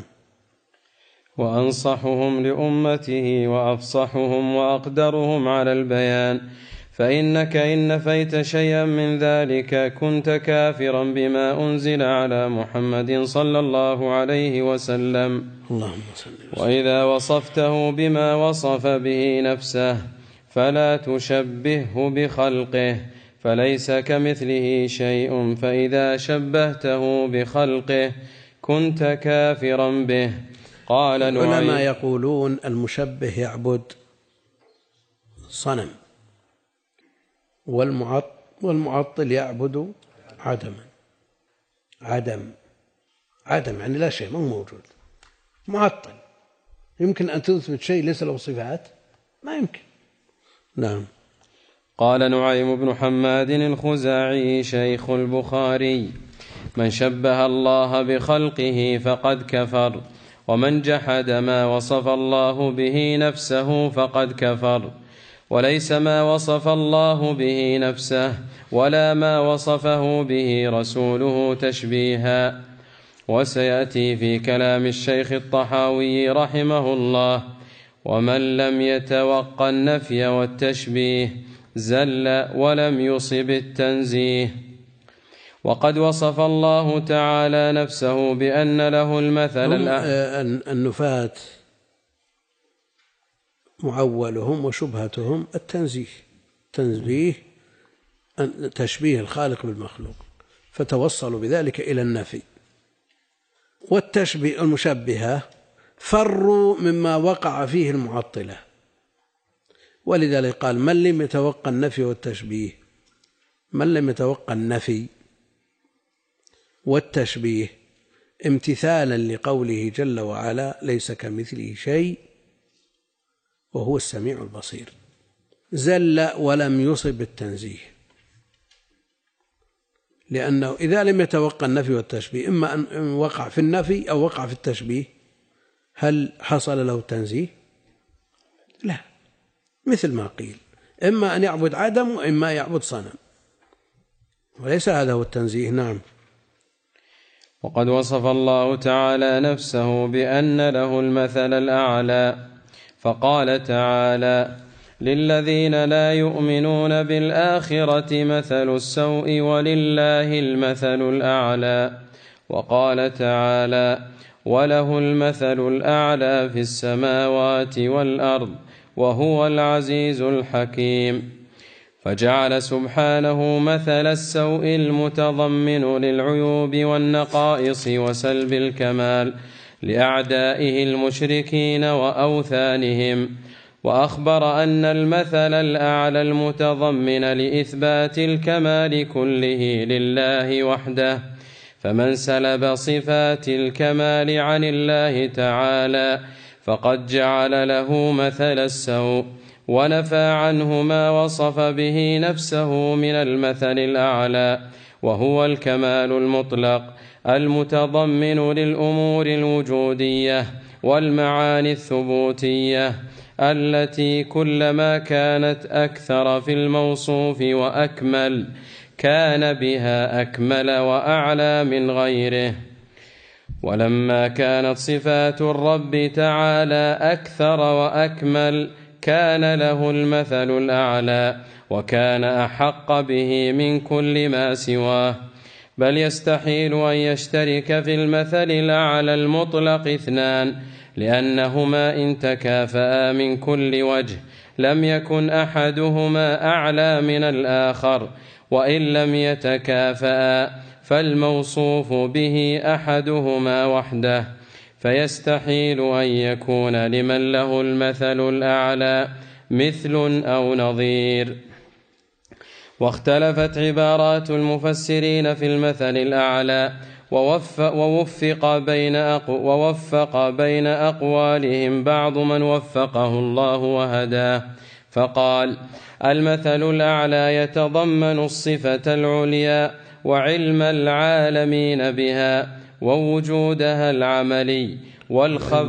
وأنصحهم لأمته وأفصحهم وأقدرهم على البيان، فإنك إن نفيت شيئا من ذلك كنت كافرا بما أنزل على محمد صلى الله عليه وسلم. اللهم صل وسلم. وإذا وصفته بما وصف به نفسه فلا تشبهه بخلقه، فليس كمثله شيء، فإذا شبهته بخلقه كنت كافرا به. قال العلماء يقولون المشبه يعبد صنم والمعطل يعبد عدما. عدم عدم يعني لا شيء، ما هو موجود. معطل يمكن أن تثبت شيء ليس له صفات؟ ما يمكن. نعم. قال نعيم بن حماد الخزاعي شيخ البخاري: من شبه الله بخلقه فقد كفر، ومن جحد ما وصف الله به نفسه فقد كفر. وليس ما وصف الله به نفسه ولا ما وصفه به رسوله تشبيها. وسيأتي في كلام الشيخ الطحاوي رحمه الله: ومن لم يتوق النفي والتشبيه زل ولم يصب التنزيه. وقد وصف الله تعالى نفسه بأن له المثل الأعلى. النفاة معولهم وشبهتهم التنزيه، تنزيه تشبيه الخالق بالمخلوق، فتوصلوا بذلك إلى النفي. والتشبيه المشبهة فروا مما وقع فيه المعطلة، ولذلك قال: من لم يتوقع النفي والتشبيه، من لم يتوقع النفي والتشبيه امتثالا لقوله جل وعلا: ليس كمثله شيء وهو السميع البصير، زل ولم يصب التنزيه. لأنه إذا لم يتوقع النفي والتشبيه إما أن وقع في النفي أو وقع في التشبيه، هل حصل له تنزيه؟ لا. مثل ما قيل، إما أن يعبد عدم وإما يعبد صنم، وليس هذا هو التنزيه. نعم. وقد وصف الله تعالى نفسه بأن له المثل الأعلى، فقال تعالى: للذين لا يؤمنون بالآخرة مثل السوء ولله المثل الأعلى. وقال تعالى: وله المثل الأعلى في السماوات والأرض وهو العزيز الحكيم. فجعل سبحانه مثل السوء المتضمن للعيوب والنقائص وسلب الكمال لأعدائه المشركين وأوثانهم، وأخبر أن المثل الأعلى المتضمن لإثبات الكمال كله لله وحده. فمن سلب صفات الكمال عن الله تعالى فقد جعل له مثل السوء، ونفى عنه ما وصف به نفسه من المثل الأعلى، وهو الكمال المطلق المتضمن للأمور الوجودية والمعاني الثبوتية، التي كلما كانت أكثر في الموصوف وأكمل كان بها أكمل وأعلى من غيره. ولما كانت صفات الرب تعالى أكثر وأكمل كان له المثل الأعلى، وكان أحق به من كل ما سواه. بل يستحيل أن يشترك في المثل الأعلى المطلق اثنان، لأنهما إن تكافأ من كل وجه لم يكن أحدهما أعلى من الآخر، وإن لم يتكافأ فالموصوف به أحدهما وحده، فيستحيل أن يكون لمن له المثل الأعلى مثل أو نظير. واختلفت عبارات المفسرين في المثل الأعلى، ووفق بين ووفق بين أقوالهم بعض من وفقه الله وهداه، فقال: المثل الأعلى يتضمن الصفة العليا وعلم العالمين بها ووجودها العملي والخبر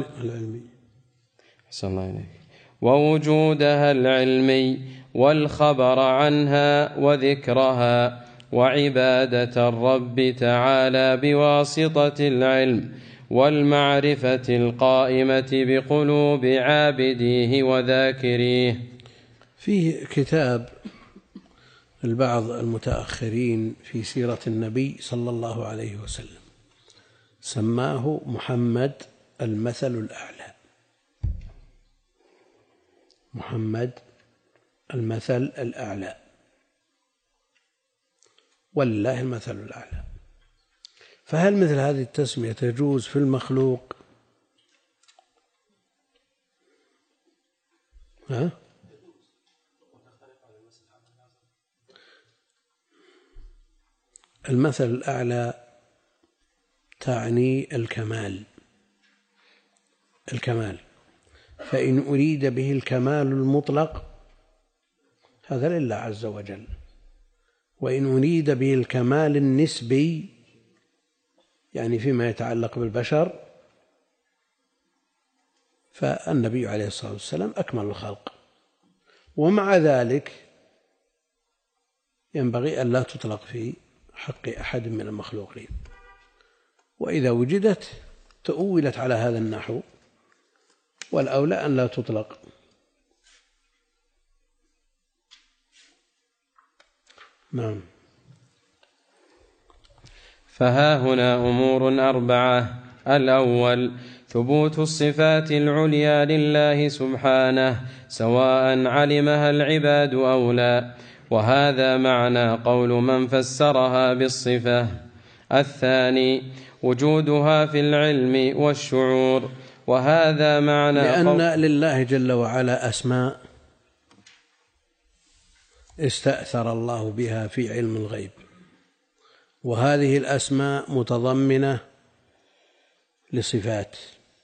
ووجودها العلمي والخبر عنها وذكرها وعبادة الرب تعالى بواسطة العلم والمعرفة القائمة بقلوب عابديه وذاكريه. فيه كتاب البعض المتأخرين في سيرة النبي صلى الله عليه وسلم سماه محمد المثل الأعلى، محمد المثل الأعلى، ولله المثل الأعلى. فهل مثل هذه التسمية تجوز في المخلوق؟ ها؟ المثل الأعلى تعني الكمال، الكمال، فإن أريد به الكمال المطلق هذا لله عز وجل، وإن أريد به الكمال النسبي يعني فيما يتعلق بالبشر فالنبي عليه الصلاة والسلام أكمل الخلق، ومع ذلك ينبغي أن لا تطلق في حق أحد من المخلوقين، وإذا وجدت تؤولت على هذا النحو، والأولى أن لا تطلق. نعم. فها هنا أمور أربعة: الأول ثبوت الصفات العليا لله سبحانه سواء علمها العباد أو لا، وهذا معنى قول من فسرها بالصفة. الثاني وجودها في العلم والشعور، وهذا معنى لأن قول لله جل وعلا أسماء استأثر الله بها في علم الغيب، وهذه الأسماء متضمنة لصفات،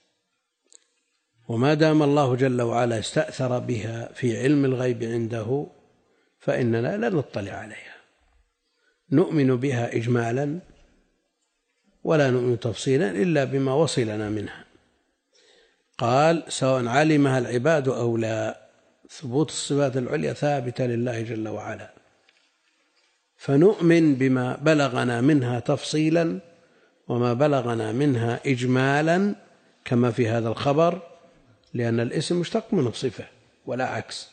وما دام الله جل وعلا استأثر بها في علم الغيب عنده فإننا لا نطلع عليها، نؤمن بها إجمالا ولا نؤمن تفصيلا إلا بما وصلنا منها. قال سواء علمها العباد أو لا، ثبوت الصفات العليا ثابتة لله جل وعلا، فنؤمن بما بلغنا منها تفصيلا وما بلغنا منها إجمالا كما في هذا الخبر، لأن الاسم مشتق منه صفة ولا عكس.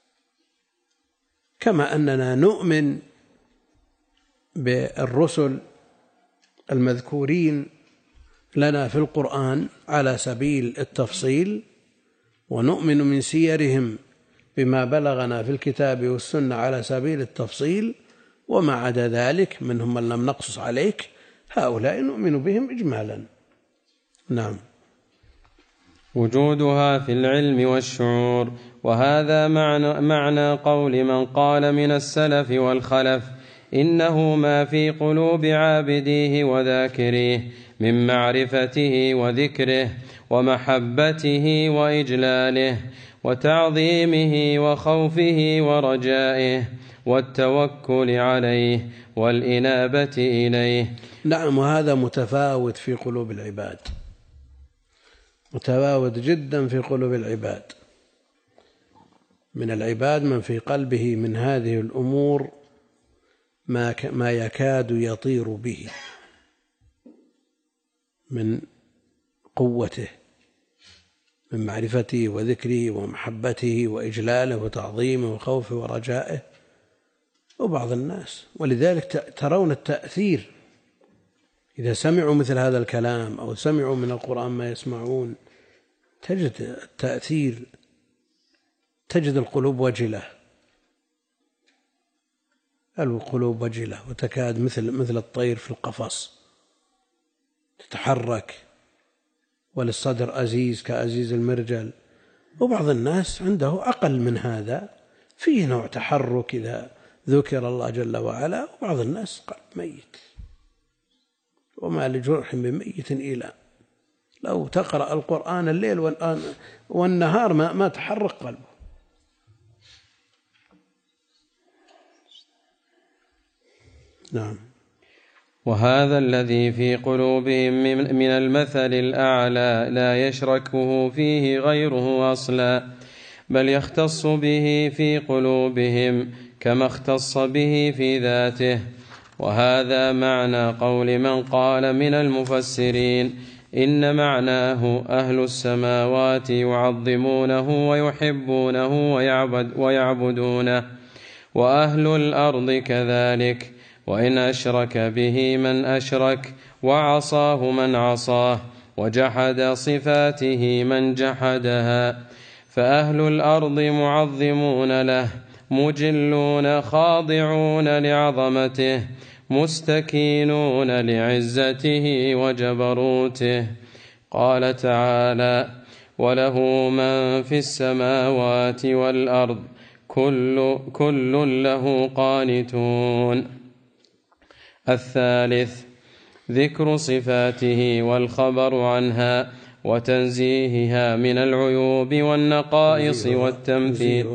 كما أننا نؤمن بالرسل المذكورين لنا في القرآن على سبيل التفصيل، ونؤمن من سيرهم بما بلغنا في الكتاب والسنة على سبيل التفصيل، وما عدا ذلك منهم من لم نقصص عليك هؤلاء نؤمن بهم إجمالا. نعم. وجودها في العلم والشعور، وهذا معنى, معنى قول من قال من السلف والخلف إنه ما في قلوب عابديه وذاكريه من معرفته وذكره ومحبته وإجلاله وتعظيمه وخوفه ورجائه والتوكل عليه والإنابة إليه. نعم، وهذا متفاوت في قلوب العباد، متفاوت جدا في قلوب العباد. من العباد من في قلبه من هذه الأمور ما ما يكاد يطير به من قوته، من معرفته وذكره ومحبته وإجلاله وتعظيمه وخوفه ورجائه. وبعض الناس، ولذلك ترون التأثير إذا سمعوا مثل هذا الكلام أو سمعوا من القرآن ما يسمعون، تجد التأثير، تجد القلوب وجلة، القلوب وجلة وتكاد مثل مثل الطير في القفص تتحرك، وللصدر أزيز كأزيز المرجل. وبعض الناس عنده أقل من هذا، فيه نوع تحرك إذا ذكر الله جل وعلا، وبعض الناس قلب ميت، وما لجرح بميت إلى. لو تقرأ القرآن الليل والنهار ما ما تحرك قلبه. نعم. وهذا الذي في قلوبهم من المثل الأعلى لا يشركه فيه غيره أصلا، بل يختص به في قلوبهم كما اختص به في ذاته. وهذا معنى قول من قال من المفسرين إن معناه أهل السماوات يعظمونه ويحبونه ويعبد ويعبدونه، وأهل الأرض كذلك، وإن أشرك به من أشرك وعصاه من عصاه وجحد صفاته من جحدها، فأهل الأرض معظمون له مجلون خاضعون لعظمته مستكينون لعزته وجبروته. قال تعالى: وله من في السماوات والأرض كل, كل له قانتون. الثالث ذكر صفاته والخبر عنها وتنزيهها من العيوب والنقائص والتمثيل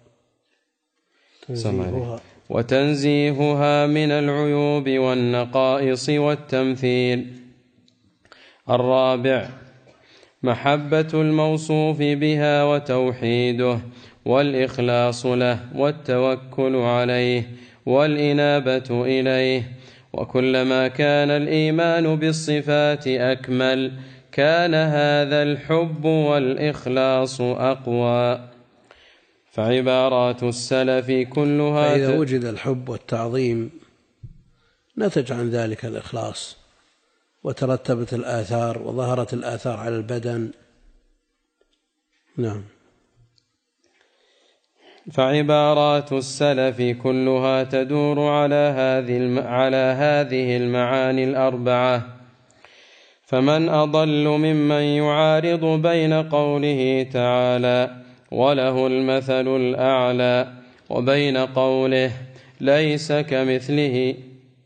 وتنزيهها من العيوب والنقائص والتمثيل. الرابع محبة الموصوف بها وتوحيده والإخلاص له والتوكل عليه والإنابة إليه. وكلما كان الإيمان بالصفات أكمل كان هذا الحب والإخلاص أقوى. فعبارات السلف كلها فإذا وجد الحب والتعظيم نتج عن ذلك الإخلاص، وترتبت الآثار وظهرت الآثار على البدن. نعم. فعبارات السلف كلها تدور على هذه على هذه المعاني الأربعة. فمن أضل ممن يعارض بين قوله تعالى: وله المثل الأعلى، وبين قوله: ليس كمثله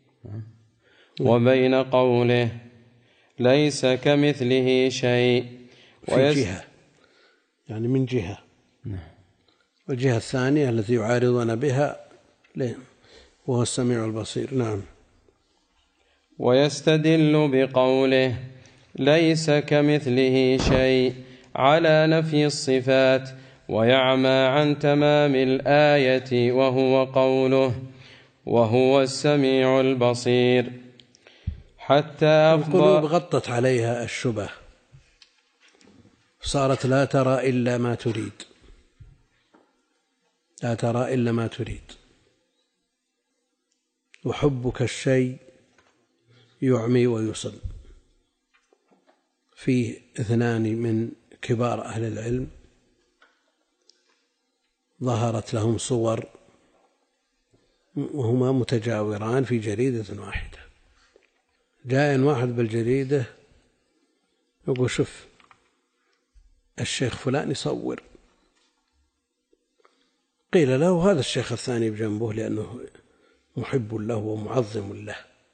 وبين قوله: ليس كمثله شيء. في جهة، يعني من جهة، والجهة الثانية التي يعارضون بها وهو السميع البصير. نعم. ويستدل بقوله: ليس كمثله شيء على نفي الصفات ويعمى عن تمام الآية وهو قوله وهو السميع البصير. حتى أفضى القلوب غطت عليها الشبه، صارت لا ترى إلا ما تريد، لا ترى إلا ما تريد. وحبك الشيء يعمي ويصل. فيه اثنان من كبار أهل العلم ظهرت لهم صور وهما متجاوران في جريدة واحدة. جاء واحد بالجريدة يقول شوف الشيخ فلان يصور، قيل له هذا الشيخ الثاني بجنبه لأنه محب له ومعظم له،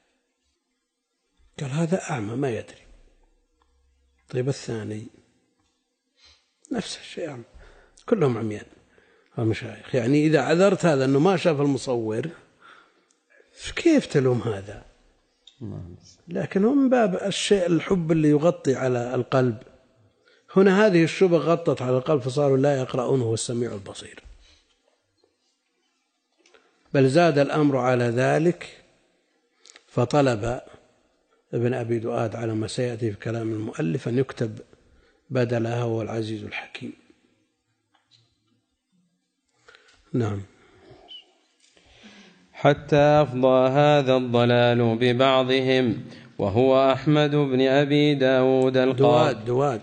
قال هذا أعمى ما يدري. طيب الثاني نفس الشيء أعمى، كلهم عميان المشايخ. يعني إذا عذرت هذا أنه ما شاف المصور كيف تلوم هذا؟ لكن هو من باب الشيء الحب اللي يغطي على القلب. هنا هذه الشبه غطت على القلب فصاروا لا يقرؤون هو السميع البصير. بل زاد الأمر على ذلك فطلب ابن أبي دؤاد على ما سيأتي في كلام المؤلف أن يكتب بدلها هو العزيز الحكيم. نعم. حتى أفضى هذا الضلال ببعضهم وهو أحمد بن أبي داود القاضي دواد دواد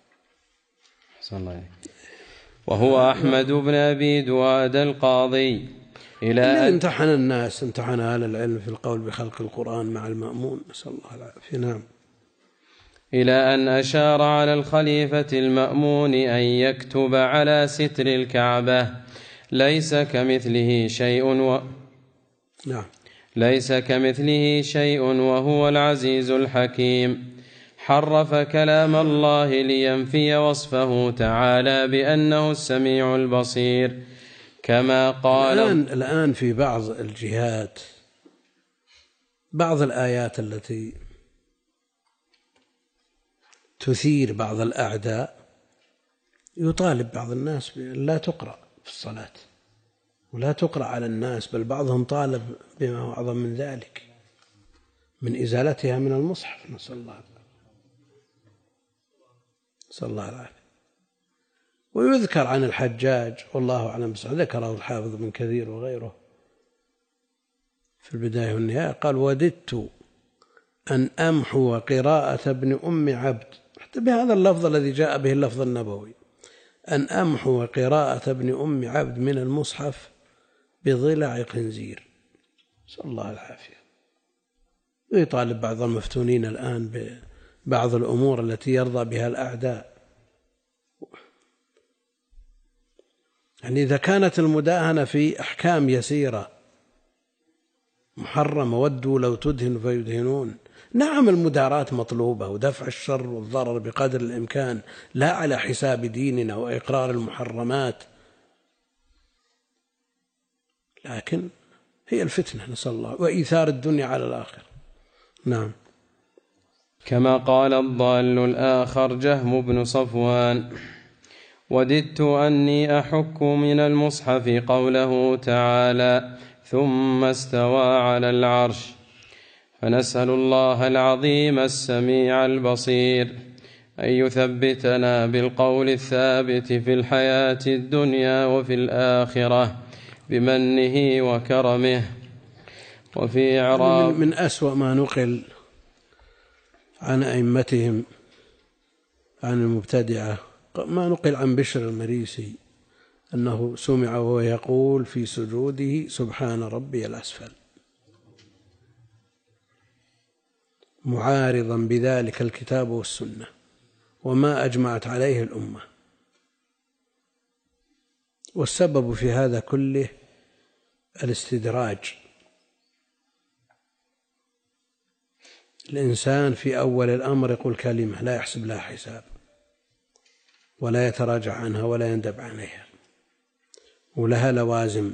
وهو أحمد بن أبي دواد القاضي إلى أن امتحن الناس، امتحن أهل العلم في القول بخلق القرآن مع المأمون، نسأل الله العافية. نعم. إلى أن أشار على الخليفة المأمون أن يكتب على ستر الكعبة ليس كمثله شيء و... نعم. ليس كمثله شيء وهو العزيز الحكيم. حرف كلام الله لينفي وصفه تعالى بأنه السميع البصير كما قال. الآن, الآن في بعض الجهات بعض الآيات التي تثير بعض الأعداء يطالب بعض الناس بأن لا تقرأ في الصلاة ولا تقرأ على الناس، بل بعضهم طالب بما هو أعظم من ذلك من إزالتها من المصحف. نسأل الله نسأل الله العافية. ويذكر عن الحجاج والله أعلم بس ذكره الحافظ بن كثير وغيره في البداية والنهاية، قال وددت أن أمحو قراءة ابن أم عبد، حتى بهذا اللفظ الذي جاء به اللفظ النبوي، أن أمحو قراءة ابن أم عبد من المصحف بضلع خنزير. نسأل الله العافية. ويطالب بعض المفتونين الآن ببعض الأمور التي يرضى بها الأعداء. يعني إذا كانت المداهنة في أحكام يسيرة محرمة ودوا لو تدهن فيدهنون، نعم المداراة مطلوبة ودفع الشر والضرر بقدر الإمكان لا على حساب ديننا وإقرار المحرمات، لكن هي الفتنة نسأل الله وإيثار الدنيا على الآخرة. نعم. كما قال الضال الآخر جهم بن صفوان وددت أني أحك من المصحف قوله تعالى ثم استوى على العرش. فنسأل الله العظيم السميع البصير أن يثبتنا بالقول الثابت في الحياة الدنيا وفي الآخرة بمنه وكرمه. وفي إعراب من أسوأ ما نقل عن أئمتهم عن المبتدعة ما نقل عن بشر المريسي أنه سمع وهو يقول في سجوده سبحان ربي الأسفل، معارضا بذلك الكتاب والسنة وما أجمعت عليه الأمة. والسبب في هذا كله الاستدراج. الإنسان في أول الأمر يقول كلمة لا يحسب لها حساب ولا يتراجع عنها ولا يندب عليها، ولها لوازم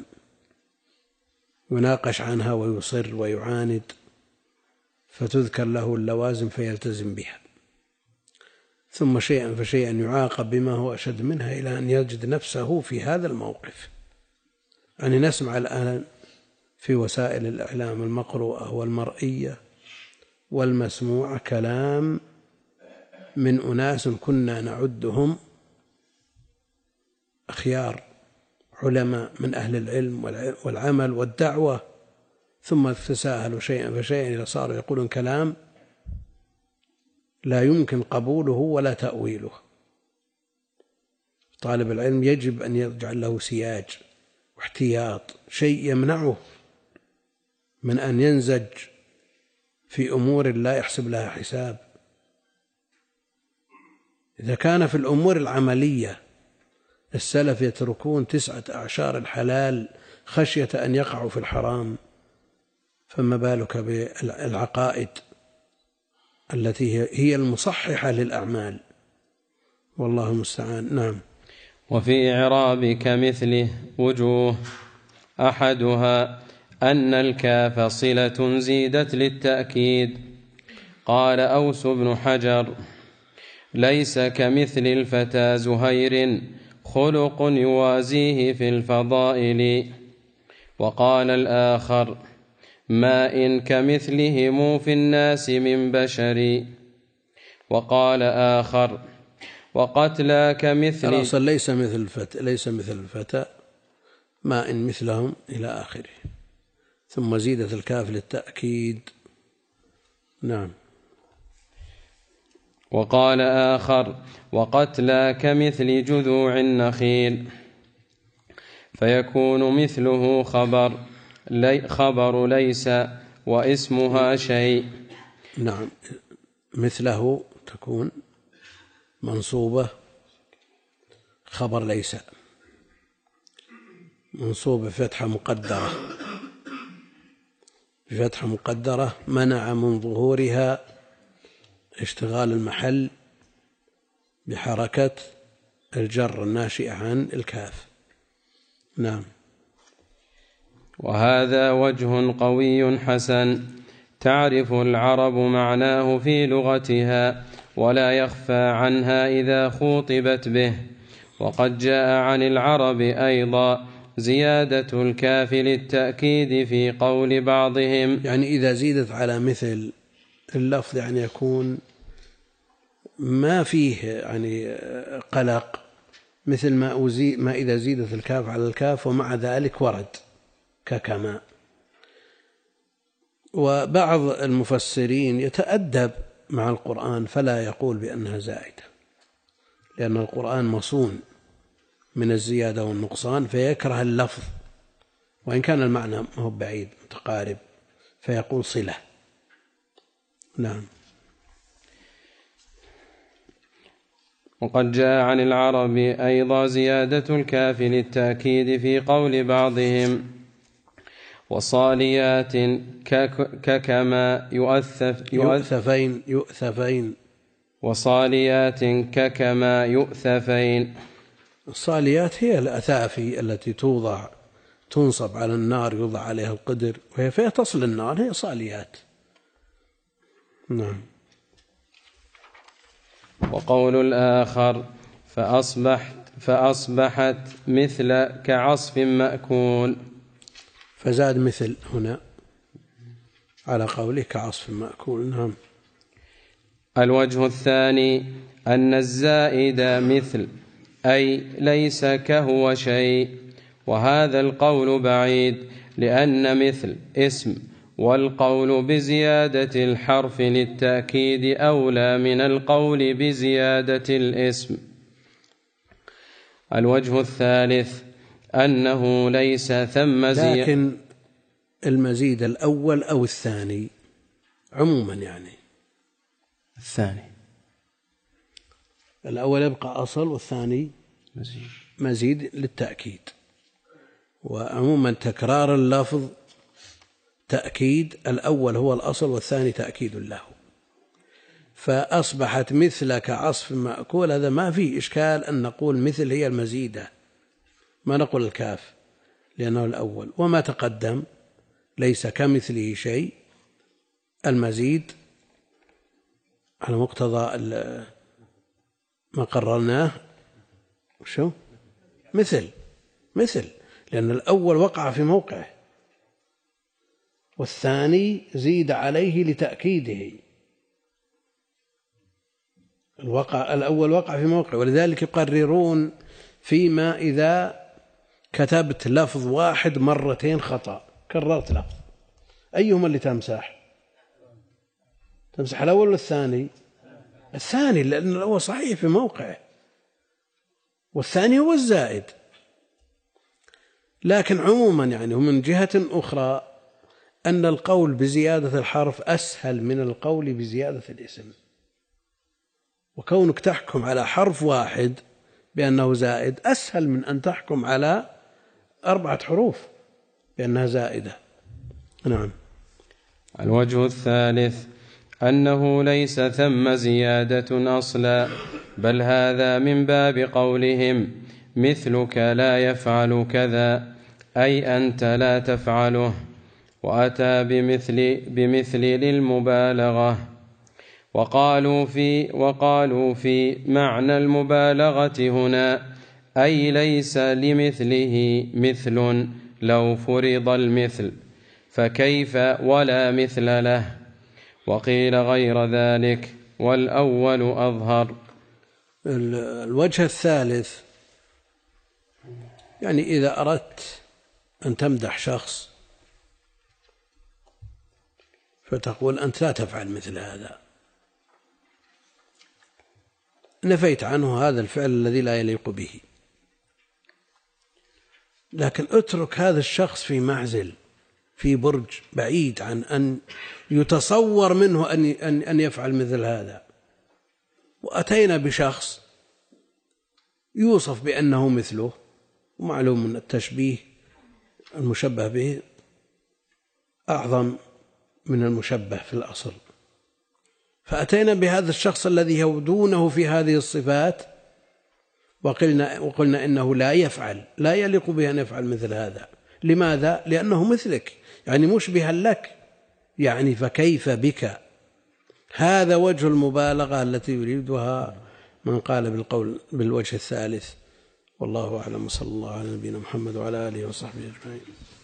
يناقش عنها ويصر ويعاند فتذكر له اللوازم فيلتزم بها. ثم شيئا فشيئا يعاقب بما هو أشد منها إلى أن يجد نفسه في هذا الموقف. يعني نسمع الآن في وسائل الإعلام المقروءة والمرئية والمسموعة كلام من أناس كنا نعدهم أخيار علماء من أهل العلم والعمل والدعوة، ثم تساهلوا شيئا فشيئا إلى صاروا يقولون كلام لا يمكن قبوله ولا تأويله. طالب العلم يجب أن يجعل له سياج واحتياط، شيء يمنعه من أن ينزج في أمور لا يحسب لها حساب. إذا كان في الأمور العملية السلف يتركون تسعة أعشار الحلال خشية أن يقعوا في الحرام، فما بالك بالعقائد التي هي المصححة للأعمال، والله المستعان. نعم. وفي إعراب كمثله وجوه، أحدها أن الكاف صلة زيدت للتأكيد. قال أوس بن حجر: ليس كمثل الفتى زهير خلق يوازيه في الفضائل. وقال الآخر: ما إن كمثلهم في الناس من بشر. وقال آخر: وقتلى كمثل الأصل ليس مثل الفتى ليس مثل الفتى ما إن مثلهم إلى آخره، ثم زيدت الكاف للتأكيد. نعم. وقال آخر: وقتلى كمثل جذوع النخيل، فيكون مثله خبر لي خبر ليس واسمها شيء. نعم، مثله تكون منصوبة خبر ليس، منصوبة بفتحة مقدرة بفتحة مقدرة منع من ظهورها اشتغال المحل بحركة الجر الناشئة عن الكاف. نعم. وهذا وجه قوي حسن تعرف العرب معناه في لغتها ولا يخفى عنها إذا خوطبت به. وقد جاء عن العرب أيضا زيادة الكاف للتأكيد في قول بعضهم، يعني إذا زيدت على مثل اللفظ يعني يكون ما فيه يعني قلق، مثل ما, أزي ما إذا زيدت الكاف على الكاف ومع ذلك ورد ككما. وبعض المفسرين يتأدب مع القرآن فلا يقول بأنها زائدة، لأن القرآن مصون من الزيادة والنقصان، فيكره اللفظ وإن كان المعنى ما هو بعيد متقارب، فيقول صلة. نعم. وقد جاء عن العرب أيضا زيادة الكاف للتأكيد في قول بعضهم: وصاليات ككما يؤثف يؤثفين يؤثفين وصاليات ككما يؤثفين. الصاليات هي الأثافي التي توضع تنصب على النار يوضع عليها القدر وهي فيها تصل النار، هي صاليات. نعم. وقول الآخر: فأصبحت فأصبحت مثل كعصف مأكول، فزاد مثل هنا على قوله كعصف مأكول. نعم. الوجه الثاني أن الزائد مثل أي ليس كهو شيء، وهذا القول بعيد لأن مثل اسم، والقول بزيادة الحرف للتأكيد أولى من القول بزيادة الاسم. الوجه الثالث أنه ليس ثم زيادة، لكن المزيد الأول أو الثاني عموما، يعني الثاني الأول يبقى أصل والثاني مزيد, مزيد للتأكيد. وعموما تكرار اللفظ تأكيد، الأول هو الأصل والثاني تأكيد له. فأصبحت مثل كعصف مأكول، هذا ما فيه إشكال أن نقول مثل هي المزيدة، ما نقول الكاف لأنه الأول. وما تقدم ليس كمثله شيء، المزيد على مقتضى ما قررناه شو مثل مثل لأن الأول وقع في موقعه والثاني زيد عليه لتأكيده. الوقع الأول وقع في موقعه، ولذلك يقررون فيما إذا كتبت لفظ واحد مرتين خطأ، كررت لفظ، أيهما اللي تمسح؟ تمسح الأول ولا الثاني؟ الثاني، لأن الأول صحيح في موقعه والثاني هو الزائد. لكن عموما يعني ومن جهة أخرى أن القول بزيادة الحرف أسهل من القول بزيادة الاسم، وكونك تحكم على حرف واحد بأنه زائد أسهل من أن تحكم على أربعة حروف بأنها زائدة. نعم. الوجه الثالث أنه ليس ثم زيادة أصلا، بل هذا من باب قولهم مثلك لا يفعل كذا، أي أنت لا تفعله، وأتى بمثل, بمثل للمبالغة. وقالوا في, وقالوا في معنى المبالغة هنا أي ليس لمثله مثل لو فرض المثل، فكيف ولا مثل له؟ وقيل غير ذلك، والأول أظهر. الوجه الثالث يعني إذا أردت أن تمدح شخص فتقول أنت لا تفعل مثل هذا، نفيت عنه هذا الفعل الذي لا يليق به، لكن اترك هذا الشخص في معزل في برج بعيد عن أن يتصور منه أن أن يفعل مثل هذا، وأتينا بشخص يوصف بأنه مثله، ومعلوم من التشبيه المشبه به أعظم من المشبه في الأصل، فأتينا بهذا الشخص الذي يودونه في هذه الصفات وقلنا, وقلنا إنه لا يفعل لا يليق به أن يفعل مثل هذا. لماذا؟ لأنه مثلك، يعني مشبها لك، يعني فكيف بك؟ هذا وجه المبالغة التي يريدها من قال بالقول بالوجه الثالث. والله أعلم، صلى الله على نبينا محمد وعلى آله وصحبه أجمعين.